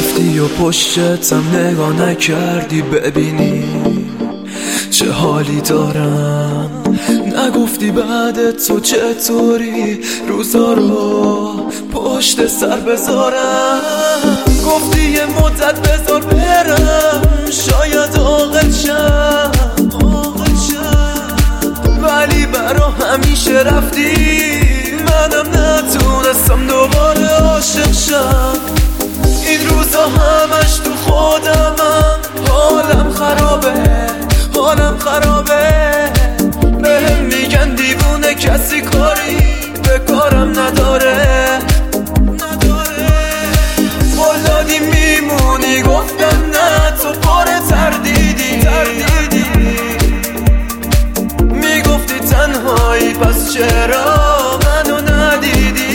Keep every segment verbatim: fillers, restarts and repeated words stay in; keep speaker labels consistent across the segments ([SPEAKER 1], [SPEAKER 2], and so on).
[SPEAKER 1] رفتی و پشتتم نگاه نکردی ببینی چه حالی دارم. نگفتی بعد تو چطوری روزا رو پشت سر بذارم. گفتی یه مدت بذار برم شاید عاقل شم، ولی برا همیشه رفتی. منم نتونستم دوباره عاشق شم. این روزا همش تو خودمم، حالم خرابه حالم خرابه. بهم میگن دیوونه کسی کاری به کارم نداره نداره. ولادی میمونی گفتم نه تو پر تردیدی تردیدی. میگفتی تنهایی پس چرا منو ندیدی.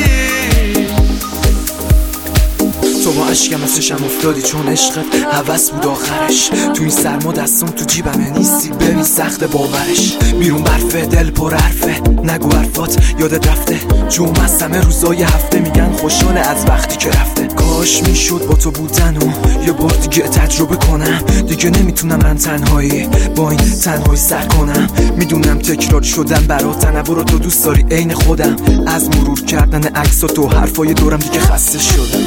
[SPEAKER 1] تو با عشقم از چشم افتادی چون عشقت هوس بود آخرش. تو این سرما دستم تو جیبمه نیستی ببین سخت باورش. بیرون برفه دل پر حرفه نگو حرفات یادت رفته. جمعه از همه روزای هفته میگن خوشحال از وقتی که رفته. کاش میشد با تو بودن و یه بار دیگه تجربه کنم. دیگه نمیتونم من تنهایی با این تنهایی سر کنم. میدونم تکرار شدم برات، تنوع تو دوست داری عین خودم. از مرور کردن عکسات و حرفای دورم دیگه خسته شدم.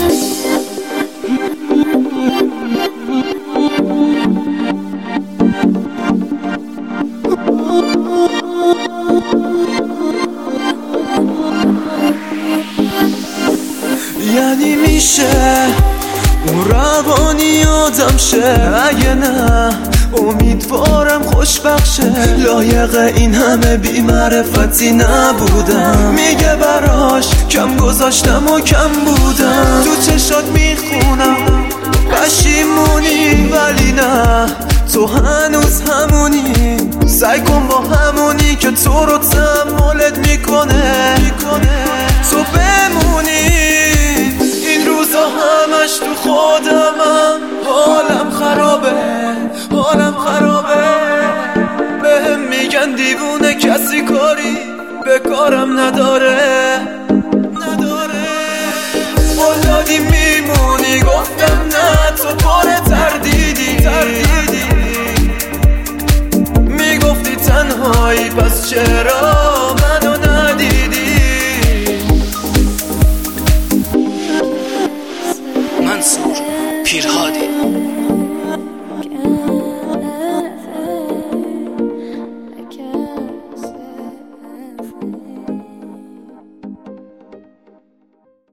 [SPEAKER 1] یعنی میشه اون روانی آدم شه؟ اگه نه امیدوارم خوشبخشه. لایق این همه بی معرفتی نبودم. میگه براش کم گذاشتم و کم بودم. تو چشات میخونم پشیمونی، ولی نه تو هنوز همونی. سعی کن با همونی که تو رو تحملت میکنه تو بمونی. این روزا همش تو خودمم، حالم خرابه حالم خرابه. بهم میگن دیوونه کسی کاری به کارم نداره نداره. ولادی میمونی گفتم نه تو پر تردیدی تردیدی. میگفتی تنهایی پس چرا منو ندیدی.
[SPEAKER 2] منصور پیرهادی.